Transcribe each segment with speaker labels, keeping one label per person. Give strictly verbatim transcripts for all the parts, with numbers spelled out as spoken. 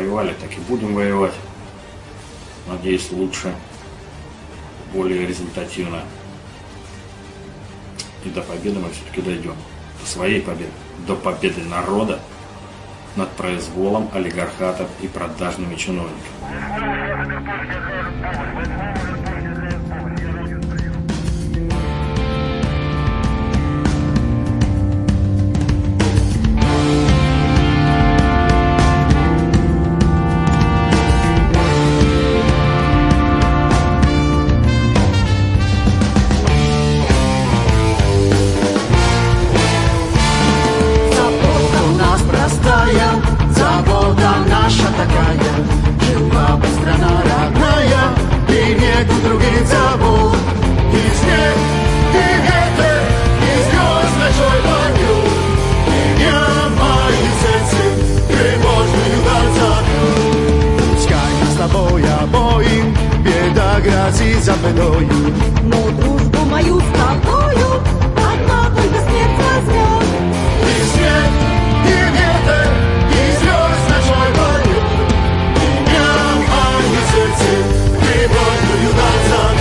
Speaker 1: воевали, так и будем воевать. Надеюсь, лучше, более результативно. И до победы мы все-таки дойдем. До своей победы. До победы народа над произволом олигархатов и продажными чиновниками.
Speaker 2: Забедою. Но дружбу мою с тобою одна только смерть возьмет. И свет, и ветер, и звезд ночной полет. Меня в моем сердце тревожную дать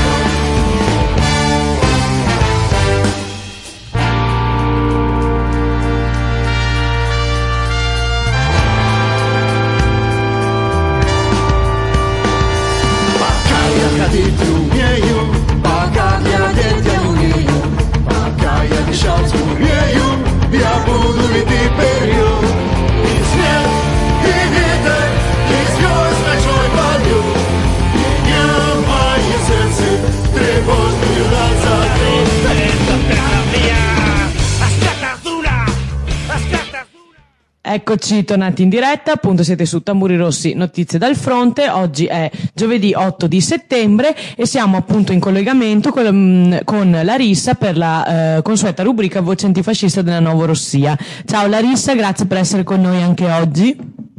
Speaker 2: Пока я ходить умею, пока глядеть я умею, пока я дышать умею, я буду идти вперед. И свет, и ветер, и звезд ночной полет. Меня в моем сердце тревожную дать
Speaker 3: Eccoci tornati in diretta, appunto siete su Tamburi Rossi, notizie dal fronte. Oggi è giovedì otto di settembre e siamo appunto in collegamento con, con Larissa per la eh, consueta rubrica Voce antifascista della Novorossia. Ciao Larissa, grazie per essere con noi anche oggi.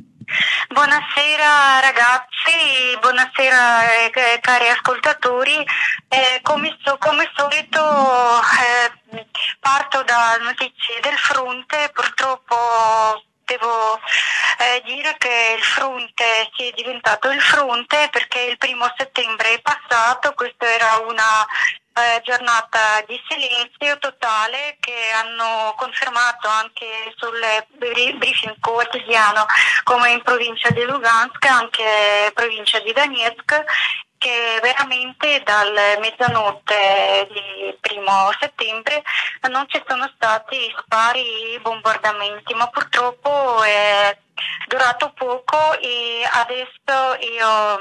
Speaker 4: Buonasera ragazzi, buonasera eh, cari ascoltatori. Eh, come, so, come solito eh, parto da notizie del fronte. Purtroppo devo eh, dire che il fronte si è diventato il fronte perché il primo settembre è passato. Questa era una eh, giornata di silenzio totale che hanno confermato anche sul briefing quotidiano, come in provincia di Lugansk, anche provincia di Donetsk, che veramente dal mezzanotte di primo settembre non ci sono stati spari bombardamenti, ma purtroppo è durato poco e adesso io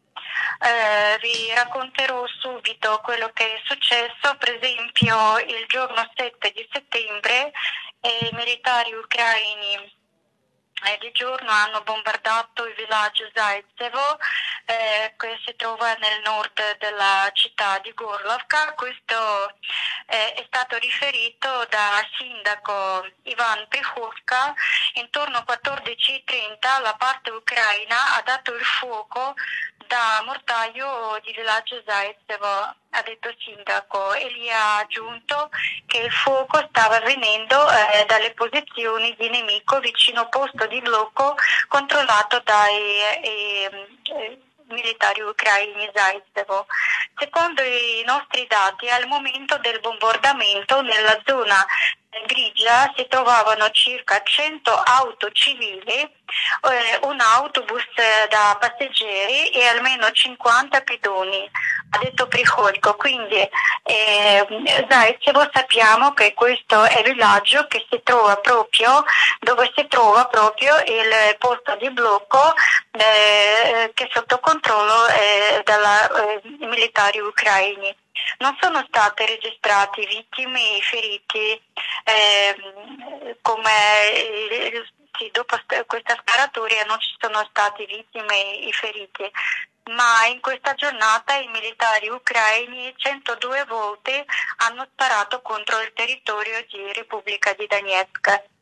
Speaker 4: eh, vi racconterò subito quello che è successo. Per esempio il giorno sette di settembre eh, i militari ucraini Eh, di giorno hanno bombardato il villaggio Zaitsevo eh, che si trova nel nord della città di Gorlovka. Questo eh, è stato riferito da sindaco Ivan Prihovka. Intorno a quattordici e trenta la parte ucraina ha dato il fuoco da mortaio di villaggio Zaitsevo, ha detto il sindaco, e gli ha aggiunto che il fuoco stava venendo eh, dalle posizioni di nemico vicino posto di blocco controllato dai eh, eh, militari ucraini Zaitsevo. Secondo i nostri dati, al momento del bombardamento nella zona grigia si trovavano circa cento auto civili, eh, un autobus da passeggeri e almeno cinquanta pedoni, ha detto Priholko. Quindi eh, Zaitsevo sappiamo che questo è il villaggio che si trova proprio dove si trova proprio il posto di blocco eh, che è sotto controllo eh, dai eh, militari ucraini. Non sono state registrate vittime e feriti eh, come eh, sì, dopo questa sparatoria non ci sono stati vittime e feriti, ma in questa giornata i militari ucraini centodue volte hanno sparato contro il territorio di Repubblica di Donetsk.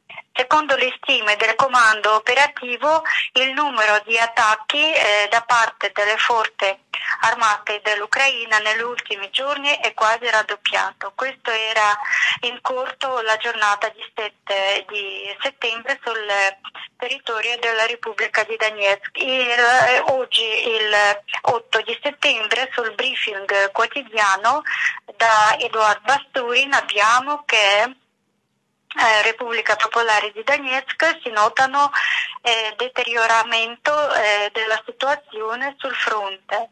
Speaker 4: Secondo le stime del comando operativo, il numero di attacchi eh, da parte delle forze armate dell'Ucraina negli ultimi giorni è quasi raddoppiato. Questo era in corso la giornata di sette di settembre sul territorio della Repubblica di Donetsk. Il, eh, oggi, il otto di settembre, sul briefing quotidiano da Eduard Basturin abbiamo che Eh, Repubblica Popolare di Donetsk si notano eh, deterioramento eh, della situazione sul fronte.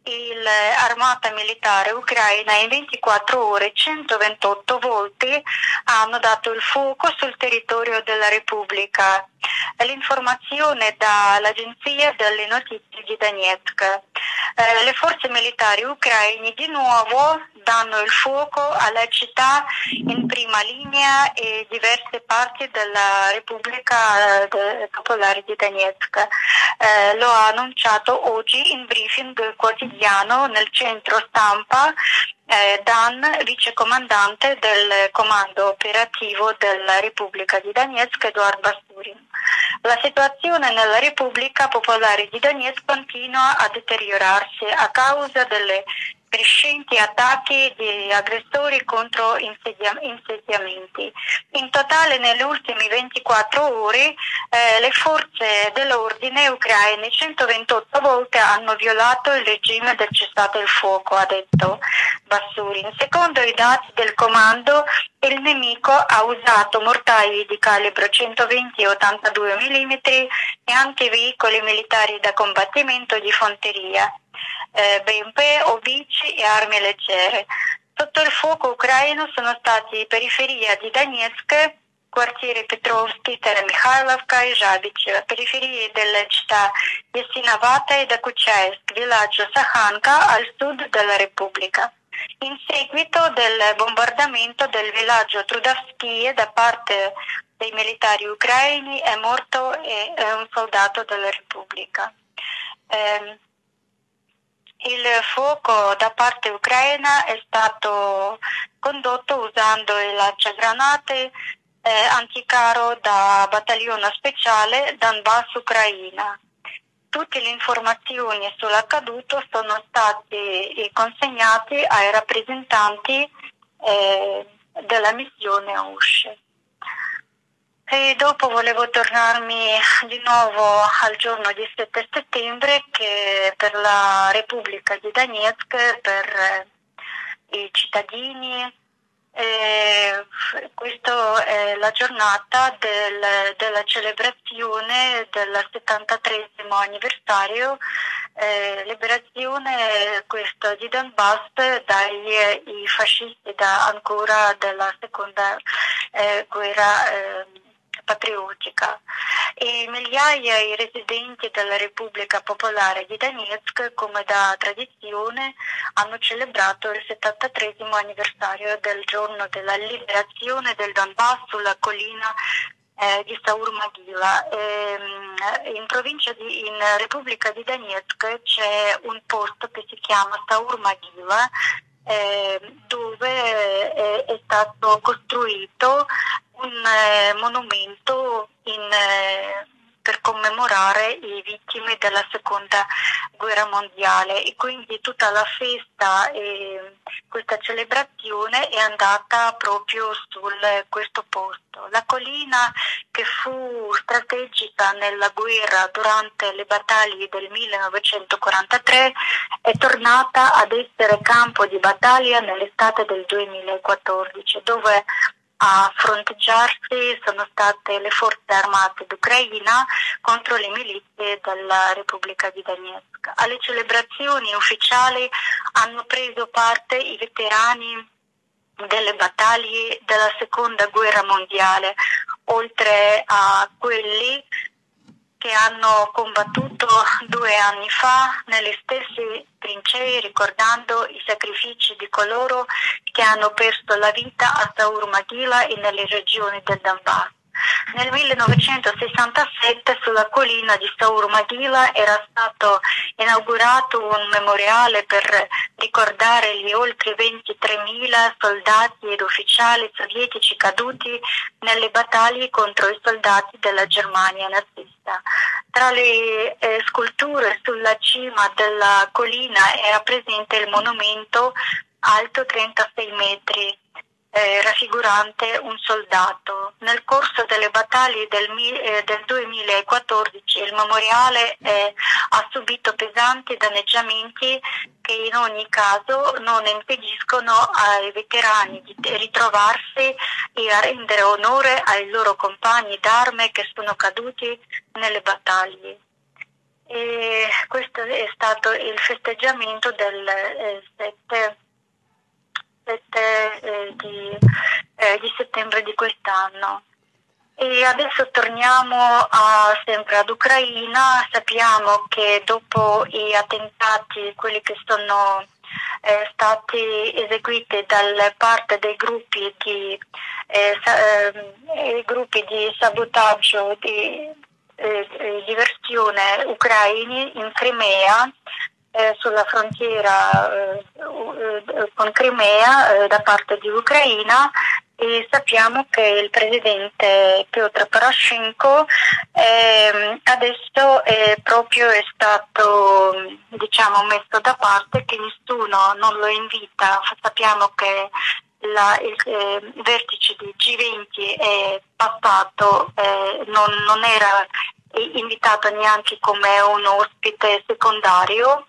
Speaker 4: L'armata militare ucraina in ventiquattro ore centoventotto volte hanno dato il fuoco sul territorio della Repubblica. L'informazione dall'agenzia delle notizie di Donetsk. Eh, le forze militari ucraine di nuovo danno il fuoco alla città in prima linea e diverse parti della Repubblica eh, Popolare di Donetsk. Eh, lo ha annunciato oggi in briefing quotidiano nel centro stampa eh, Dan, vicecomandante del comando operativo della Repubblica di Donetsk, Eduard Basturin. La situazione nella Repubblica Popolare di Donetsk continua a deteriorarsi a causa delle crescenti attacchi di aggressori contro insedia- insediamenti. In totale nelle ultime ventiquattro ore eh, le forze dell'ordine ucraine centoventotto volte hanno violato il regime del cessate il fuoco, ha detto Basturin. Secondo i dati del comando, il nemico ha usato mortai di calibro centoventi e ottantadue millimetri e anche veicoli militari da combattimento di fanteria. Eh, B M P, obici e armi leggere. Sotto il fuoco ucraino sono stati periferia di Donetsk, quartiere Petrovsky, Teremihailovka e Žabičeva, periferie delle città Yasinavata e Dokuchaisk, villaggio Sahanka al sud della Repubblica. In seguito del bombardamento del villaggio Trudovskije da parte dei militari ucraini è morto e, eh, un soldato della Repubblica. Eh, Il fuoco da parte ucraina è stato condotto usando i lanciagranate eh, anticaro da battaglione speciale Donbass Ucraina. Tutte le informazioni sull'accaduto sono state consegnate ai rappresentanti eh, della missione U S C E. E dopo volevo tornarmi di nuovo al giorno di sette settembre, che per la Repubblica di Donetsk, per eh, i cittadini, eh, questa è la giornata del, della celebrazione del settantatreesimo anniversario, eh, liberazione questa di Donbass dai i fascisti da ancora della seconda eh, guerra eh, patriottica. E migliaia di residenti della Repubblica Popolare di Donetsk, come da tradizione, hanno celebrato il settantatreesimo anniversario del giorno della liberazione del Donbass sulla collina eh, di Saur Magila. E, in provincia di, in Repubblica di Donetsk c'è un posto che si chiama Saur Magila, eh, dove eh, è stato costruito un eh, monumento in, eh, per commemorare le vittime della seconda guerra mondiale, e quindi tutta la festa e questa celebrazione è andata proprio su questo posto. La collina, che fu strategica nella guerra durante le battaglie del millenovecentoquarantatré, è tornata ad essere campo di battaglia nell'estate del duemilaquattordici, dove a fronteggiarsi sono state le forze armate d'Ucraina contro le milizie della Repubblica di Donetsk. Alle celebrazioni ufficiali hanno preso parte i veterani delle battaglie della seconda guerra mondiale, oltre a quelli che hanno combattuto due anni fa nelle stesse trincee, ricordando i sacrifici di coloro che hanno perso la vita a Saur Magila e nelle regioni del Donbass. Nel millenovecentosessantasette sulla collina di Saur Magila era stato inaugurato un memoriale per ricordare gli oltre ventitremila soldati ed ufficiali sovietici caduti nelle battaglie contro i soldati della Germania nazista. Tra le eh, sculture sulla cima della collina era presente il monumento alto trentasei metri, Eh, raffigurante un soldato. Nel corso delle battaglie del, eh, del duemilaquattordici il memoriale eh, ha subito pesanti danneggiamenti che in ogni caso non impediscono ai veterani di ritrovarsi e a rendere onore ai loro compagni d'arme che sono caduti nelle battaglie. E questo è stato il festeggiamento del eh, sette Eh, di, eh, di settembre di quest'anno. E adesso torniamo a, sempre ad Ucraina. Sappiamo che dopo gli attentati, quelli che sono eh, stati eseguiti da parte dei gruppi di, eh, eh, gruppi di sabotaggio, di eh, diversione ucraini in Crimea, Eh, sulla frontiera eh, eh, con Crimea eh, da parte di Ucraina, e sappiamo che il presidente Piotr Poroshenko eh, adesso è proprio è stato diciamo messo da parte, che nessuno non lo invita. Sappiamo che la, il eh, vertice di G venti è passato, eh, non, non era invitato neanche come un ospite secondario,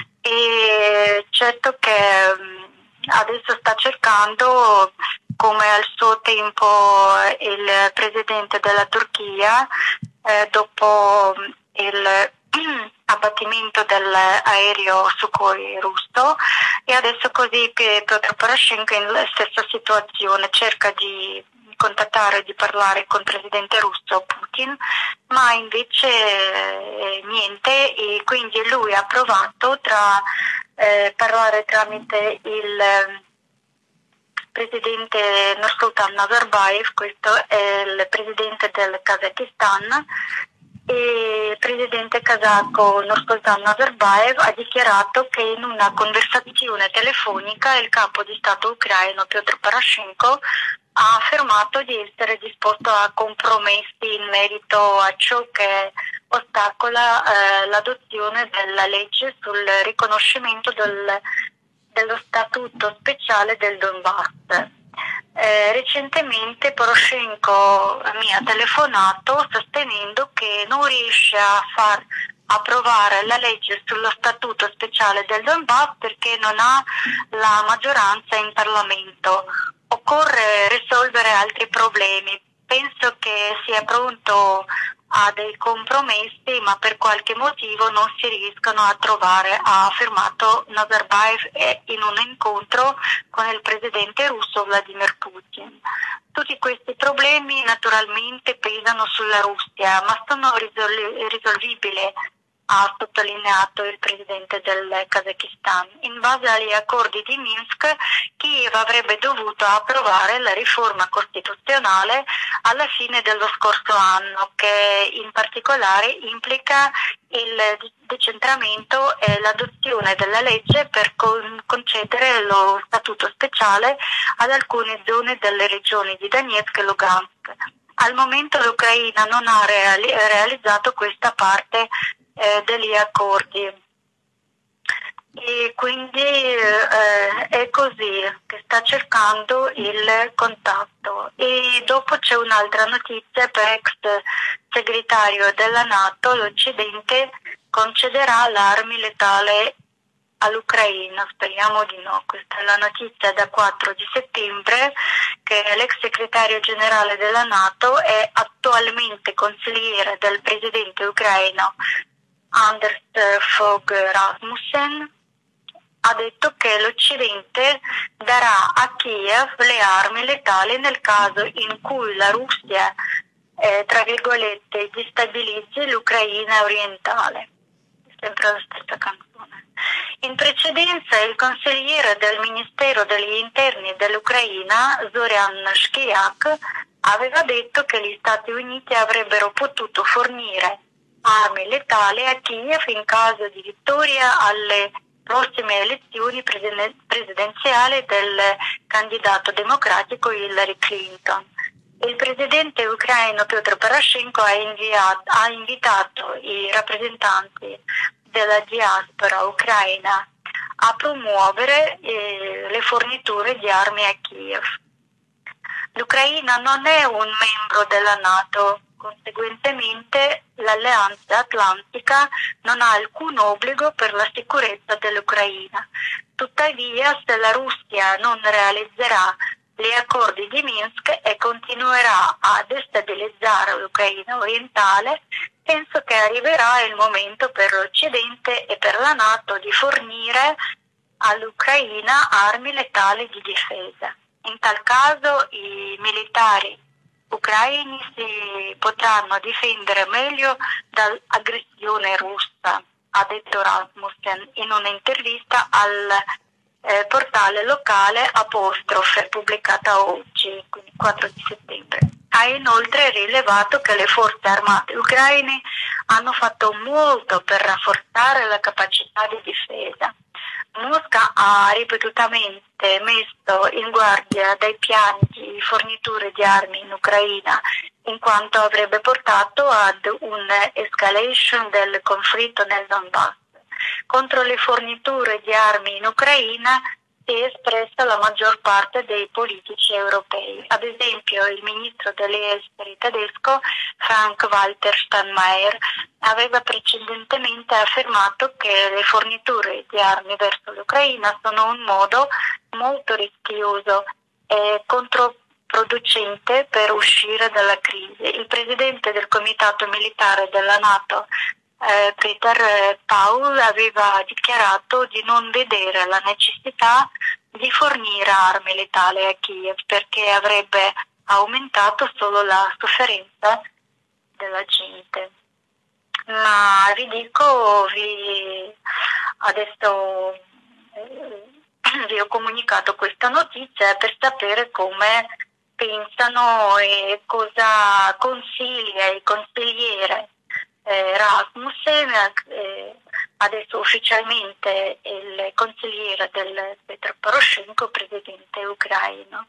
Speaker 4: e certo che adesso sta cercando, come al suo tempo il presidente della Turchia eh, dopo il abbattimento dell'aereo Sukhoi russo, e adesso così Piotr Poroshenko in la stessa situazione cerca di contattare, di parlare con il presidente russo Putin, ma invece eh, niente, e quindi lui ha provato tra eh, parlare tramite il eh, presidente Nursultan Nazarbayev, questo è il presidente del Kazakistan, e il presidente kazako Nursultan Nazarbayev ha dichiarato che in una conversazione telefonica il capo di Stato ucraino Piotr Poroshenko ha affermato di essere disposto a compromessi in merito a ciò che ostacola eh, l'adozione della legge sul riconoscimento del, dello statuto speciale del Donbass. Eh, recentemente Poroshenko mi ha telefonato sostenendo che non riesce a far approvare la legge sullo statuto speciale del Donbass perché non ha la maggioranza in Parlamento. Occorre risolvere altri problemi. Penso che sia pronto a dei compromessi, ma per qualche motivo non si riescono a trovare, ha affermato Nazarbayev in un incontro con il presidente russo Vladimir Putin. Tutti questi problemi naturalmente pesano sulla Russia, ma sono risol- risolvibili, ha sottolineato il presidente del Kazakistan. In base agli accordi di Minsk, Kiev avrebbe dovuto approvare la riforma costituzionale alla fine dello scorso anno, che in particolare implica il decentramento e l'adozione della legge per con- concedere lo statuto speciale ad alcune zone delle regioni di Donetsk e Lugansk. Al momento l'Ucraina non ha reali- realizzato questa parte Eh, degli accordi, e quindi eh, è così che sta cercando il contatto. E dopo c'è un'altra notizia: per ex segretario della NATO l'Occidente concederà l'armi letale all'Ucraina. Speriamo di no. Questa è la notizia da quattro di settembre, che l'ex segretario generale della NATO è attualmente consigliere del presidente ucraino Anders Fogh Rasmussen, ha detto che l'Occidente darà a Kiev le armi letali nel caso in cui la Russia, eh, tra virgolette, destabilizzi l'Ucraina orientale. Sempre la stessa canzone. In precedenza il consigliere del Ministero degli Interni dell'Ucraina, Zorian Shkyak, aveva detto che gli Stati Uniti avrebbero potuto fornire armi letali a Kiev in caso di vittoria alle prossime elezioni presidenziali del candidato democratico Hillary Clinton. Il presidente ucraino Petro Poroshenko ha, inviato, ha invitato i rappresentanti della diaspora ucraina a promuovere eh, le forniture di armi a Kiev. L'Ucraina non è un membro della NATO, conseguentemente l'Alleanza Atlantica non ha alcun obbligo per la sicurezza dell'Ucraina. Tuttavia, se la Russia non realizzerà gli accordi di Minsk e continuerà a destabilizzare l'Ucraina orientale, penso che arriverà il momento per l'Occidente e per la NATO di fornire all'Ucraina armi letali di difesa. In tal caso i militari ucraini si potranno difendere meglio dall'aggressione russa, ha detto Rasmussen in un'intervista al eh, portale locale Apostrofe pubblicata oggi, quindi quattro di settembre. Ha inoltre rilevato che le forze armate ucraine hanno fatto molto per rafforzare la capacità di difesa. Mosca ha ripetutamente messo in guardia dai piani di forniture di armi in Ucraina, in quanto avrebbe portato ad un'escalation del conflitto nel Donbass. Contro le forniture di armi in Ucraina si è espressa la maggior parte dei politici europei. Ad esempio, il ministro degli esteri tedesco Frank-Walter Steinmeier aveva precedentemente affermato che le forniture di armi verso l'Ucraina sono un modo molto rischioso e controproducente per uscire dalla crisi. Il presidente del comitato militare della NATO, eh, Peter Paul, aveva dichiarato di non vedere la necessità di fornire armi letali a Kiev perché avrebbe aumentato solo la sofferenza della gente. Ma vi dico, vi adesso eh, vi ho comunicato questa notizia per sapere come pensano e cosa consiglia il consigliere eh, Rasmussen, eh, adesso ufficialmente il consigliere del Petro Poroshenko, presidente ucraino.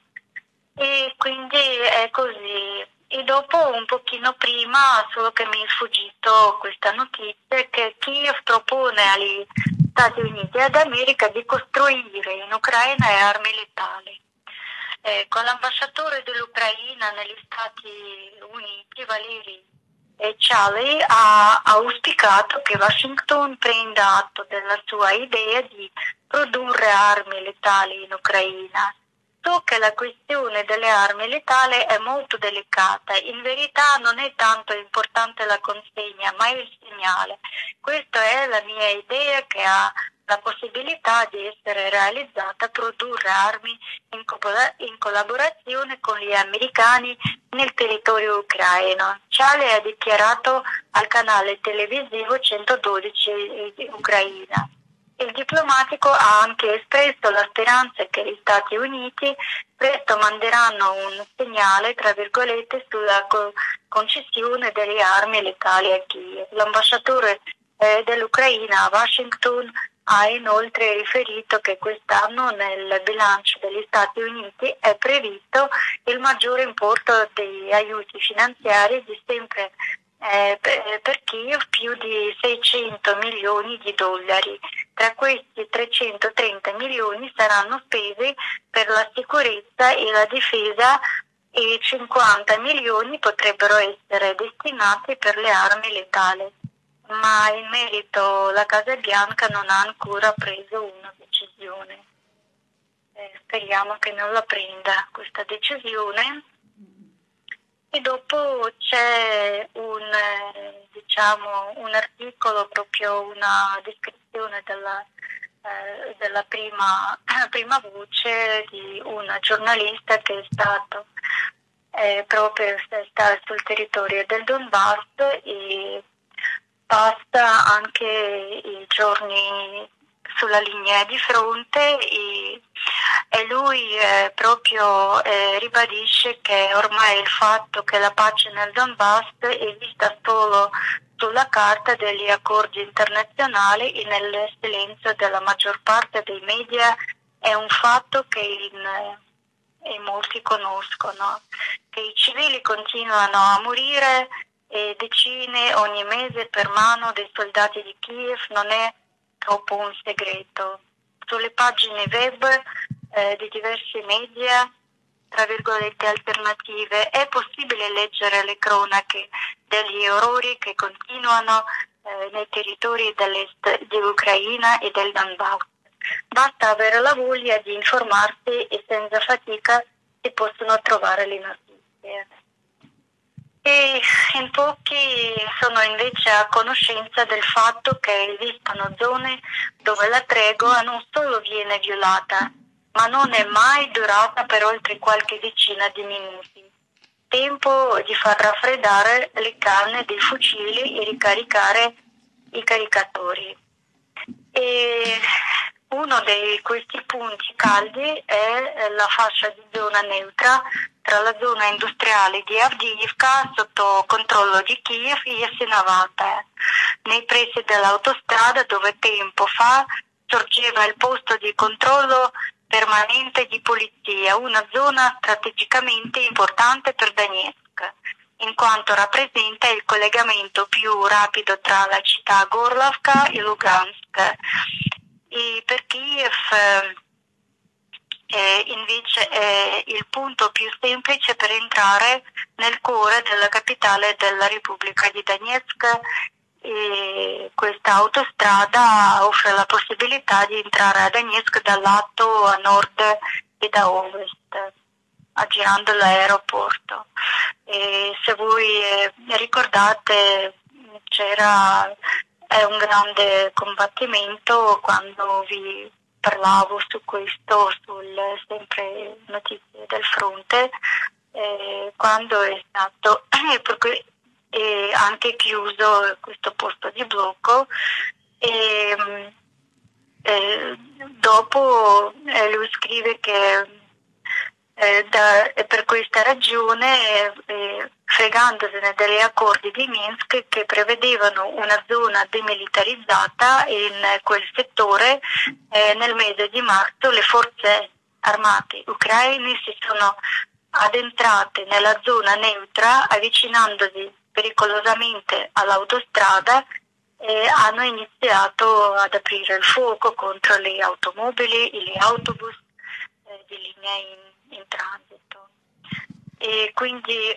Speaker 4: E quindi è così. E dopo, un pochino prima, solo che mi è sfuggito questa notizia, che Kiev propone agli Stati Uniti d'America di costruire in Ucraina armi letali. Eh, con l'ambasciatore dell'Ucraina negli Stati Uniti, Valeri Ciali, ha auspicato che Washington prenda atto della sua idea di produrre armi letali in Ucraina. So che la questione delle armi letali è molto delicata. In verità non è tanto importante la consegna, ma il segnale. Questa è la mia idea, che ha la possibilità di essere realizzata, produrre armi in, co- in collaborazione con gli americani nel territorio ucraino. Ciale ha dichiarato al canale televisivo centododici di Ucraina. Il diplomatico ha anche espresso la speranza che gli Stati Uniti presto manderanno un segnale, tra virgolette, sulla co- concessione delle armi letali a Kiev. L'ambasciatore eh, dell'Ucraina a Washington ha inoltre riferito che quest'anno nel bilancio degli Stati Uniti è previsto il maggiore importo di aiuti finanziari di sempre eh, per Kiev, più di seicento milioni di dollari. Tra questi trecentotrenta milioni saranno spesi per la sicurezza e la difesa e cinquanta milioni potrebbero essere destinati per le armi letali. Ma in merito la Casa Bianca non ha ancora preso una decisione. Eh, speriamo che non la prenda questa decisione. E dopo c'è un, eh, diciamo, un articolo, proprio una descrizione della, eh, della prima, prima voce di una giornalista che è stato eh, proprio sta sul territorio del Donbass e passa anche i giorni sulla linea di fronte e, e e lui eh, proprio eh, ribadisce che ormai il fatto che la pace nel Donbass è vista solo sulla carta degli accordi internazionali e nel silenzio della maggior parte dei media è un fatto che in, e molti conoscono, che i civili continuano a morire e decine ogni mese per mano dei soldati di Kiev non è troppo un segreto. Sulle pagine web eh, di diversi media, tra virgolette, alternative, è possibile leggere le cronache degli orrori che continuano eh, nei territori dell'est di Ucraina e del Donbass. Basta avere la voglia di informarsi e senza fatica si possono trovare le notizie. E in pochi sono invece a conoscenza del fatto che esistono zone dove la tregua non solo viene violata, ma non è mai durata per oltre qualche decina di minuti. Tempo di far raffreddare le canne dei fucili e ricaricare i caricatori. E uno di questi punti caldi è la fascia di zona neutra tra la zona industriale di Avdiivka sotto controllo di Kiev e Jasinavata, nei pressi dell'autostrada dove tempo fa sorgeva il posto di controllo permanente di polizia, una zona strategicamente importante per Donetsk, in quanto rappresenta il collegamento più rapido tra la città Gorlovka e Lugansk. E per Kiev eh, invece è il punto più semplice per entrare nel cuore della capitale della Repubblica di Donetsk. E questa autostrada offre la possibilità di entrare a Donetsk dal lato a nord e da ovest, aggirando l'aeroporto. E se voi eh, ricordate, c'era è un grande combattimento quando vi parlavo su questo, sul sempre notizie del fronte, eh, quando è stato perché è anche chiuso questo posto di blocco e eh, dopo eh, lui scrive che eh, da, per questa ragione eh, fregandosene degli accordi di Minsk che prevedevano una zona demilitarizzata in quel settore, eh, nel mese di marzo le forze armate ucraine si sono addentrate nella zona neutra avvicinandosi pericolosamente all'autostrada e hanno iniziato ad aprire il fuoco contro le automobili e gli autobus eh, di linea in, in transito. E quindi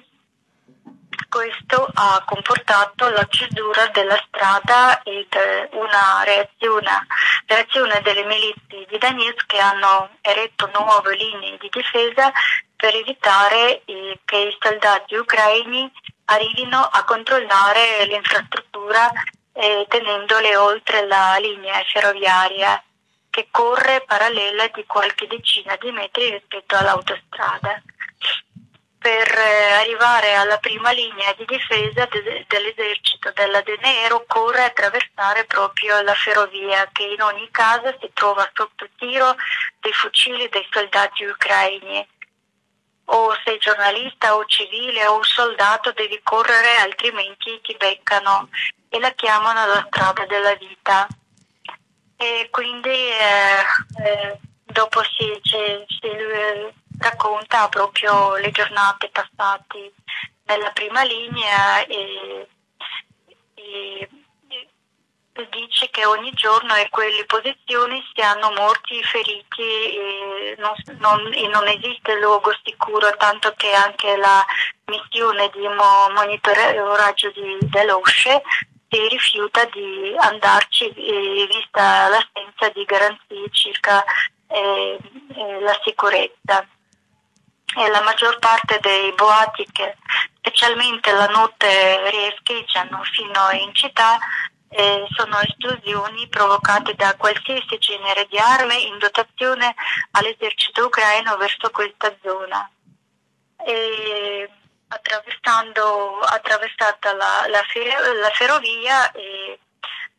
Speaker 4: questo ha comportato la chiusura della strada ed una reazione, reazione delle milizie di Donetsk che hanno eretto nuove linee di difesa per evitare eh, che i soldati ucraini arrivino a controllare l'infrastruttura eh, tenendole oltre la linea ferroviaria che corre parallela di qualche decina di metri rispetto all'autostrada. Per eh, arrivare alla prima linea di difesa de- dell'esercito della D N R occorre attraversare proprio la ferrovia che in ogni caso si trova sotto tiro dei fucili dei soldati ucraini. O sei giornalista o civile o soldato devi correre, altrimenti ti beccano e la chiamano la strada della vita. E quindi eh, eh, dopo si, si, si eh, racconta proprio le giornate passate nella prima linea e, e, e dice che ogni giorno in quelle posizioni si hanno morti, feriti e non, non, e non esiste luogo sicuro, tanto che anche la missione di mo, monitoraggio di, dell'O S C E si rifiuta di andarci eh, vista l'assenza di garanzie circa eh, eh, la sicurezza. E la maggior parte dei boati che specialmente la notte riescono fino in città eh, sono esplosioni provocate da qualsiasi genere di armi in dotazione all'esercito ucraino verso questa zona. E attraversando attraversata la, la, fer- la ferrovia e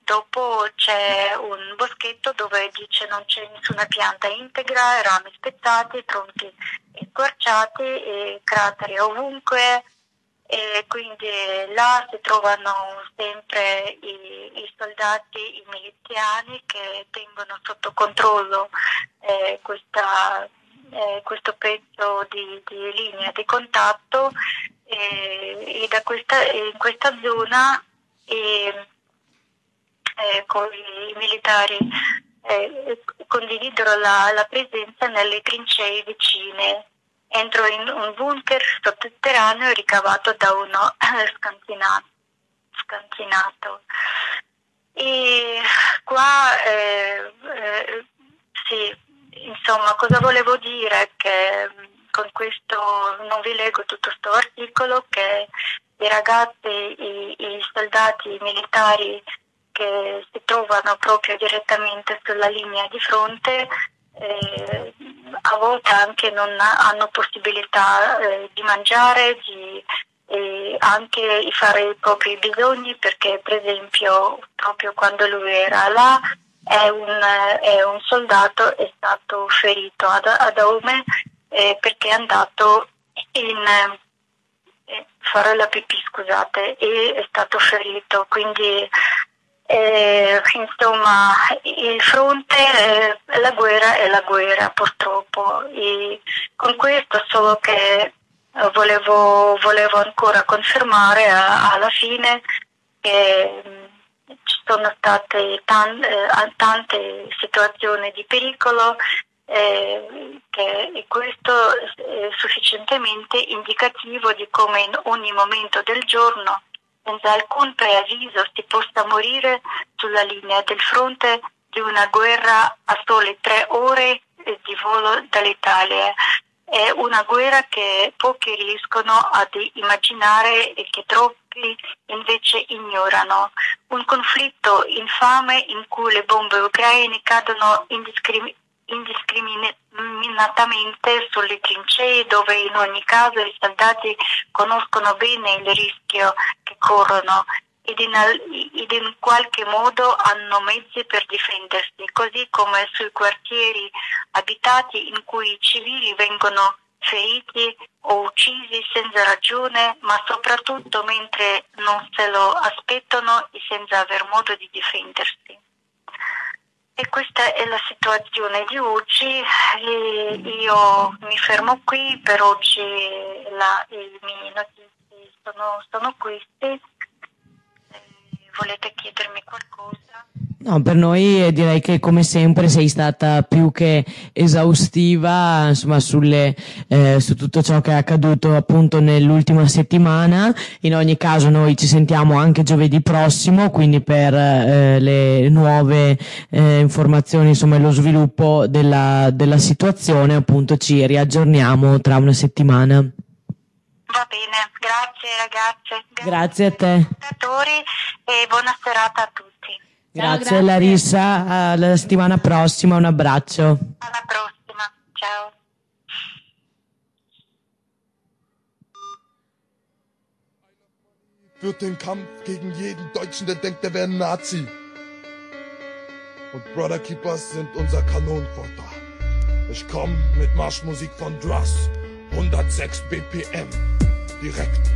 Speaker 4: dopo c'è un boschetto dove dice non c'è nessuna pianta integra, rami spezzati, tronchi squarciati e crateri ovunque, e quindi là si trovano sempre i, i soldati, i miliziani che tengono sotto controllo eh, questa, eh, questo pezzo di, di linea di contatto, e, e da questa, in questa zona e, eh, con i militari eh, condividono la, la presenza nelle trincee vicine, entro in un bunker sotterraneo ricavato da uno scanzinato. scanzinato. E qua eh, eh, sì, insomma, cosa volevo dire? Che con questo non vi leggo tutto questo articolo, che i ragazzi, i, i soldati i militari che si trovano proprio direttamente sulla linea di fronte eh, a volte anche non hanno possibilità eh, di mangiare, di eh, anche di fare i propri bisogni, perché per esempio proprio quando lui era là è un, è un soldato è stato ferito ad, ad Aume eh, perché è andato in eh, fare la pipì, scusate, e è stato ferito, quindi Eh, insomma, il fronte, eh, la guerra è la guerra purtroppo. E con questo solo che eh, volevo, volevo ancora confermare a, alla fine che mh, ci sono state tan- eh, tante situazioni di pericolo eh, che, e questo è sufficientemente indicativo di come in ogni momento del giorno senza alcun preavviso si possa morire sulla linea del fronte di una guerra a sole tre ore di volo dall'Italia. È una guerra che pochi riescono ad immaginare e che troppi invece ignorano. Un conflitto infame in cui le bombe ucraine cadono indiscrimi- indiscriminatamente sulle trincee, dove in ogni caso i soldati conoscono bene il rischio che corrono ed in, ed in qualche modo hanno mezzi per difendersi, così come sui quartieri abitati in cui i civili vengono feriti o uccisi senza ragione, ma soprattutto mentre non se lo aspettano e senza aver modo di difendersi. E questa è la situazione di oggi. E io mi fermo qui, per oggi la, i miei notizie sono, sono queste. Volete chiedermi qualcosa?
Speaker 3: No, per noi eh, direi che come sempre sei stata più che esaustiva, insomma, sulle, eh, su tutto ciò che è accaduto appunto nell'ultima settimana. In ogni caso noi ci sentiamo anche giovedì prossimo, quindi per eh, le nuove eh, informazioni, insomma, e lo sviluppo della, della situazione, appunto ci riaggiorniamo tra una settimana.
Speaker 4: Va bene, grazie ragazze.
Speaker 3: Grazie a te.
Speaker 4: E buona serata a tutti.
Speaker 3: Grazie,
Speaker 5: Ciao, grazie.
Speaker 3: Larissa, alla settimana prossima, un abbraccio.
Speaker 4: Alla prossima, ciao.
Speaker 6: Führt den Kampf gegen jeden Deutschen, der denkt, er wäre ein Nazi. Und Brother Keepers sind unser Kanonenfutter. Ich komm mit Marschmusik von Druss, hundertsechs B P M, direkt